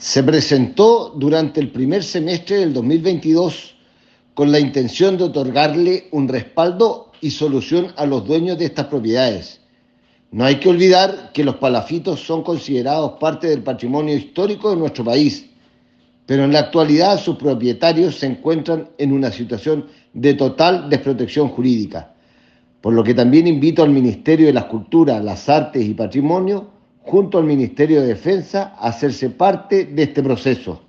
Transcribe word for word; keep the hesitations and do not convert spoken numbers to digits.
Se presentó durante el primer semestre del dos mil veintidós con la intención de otorgarle un respaldo y solución a los dueños de estas propiedades. No hay que olvidar que los palafitos son considerados parte del patrimonio histórico de nuestro país, pero en la actualidad sus propietarios se encuentran en una situación de total desprotección jurídica, por lo que también invito al Ministerio de las Culturas, las Artes y Patrimonio, junto al Ministerio de Defensa, a hacerse parte de este proceso.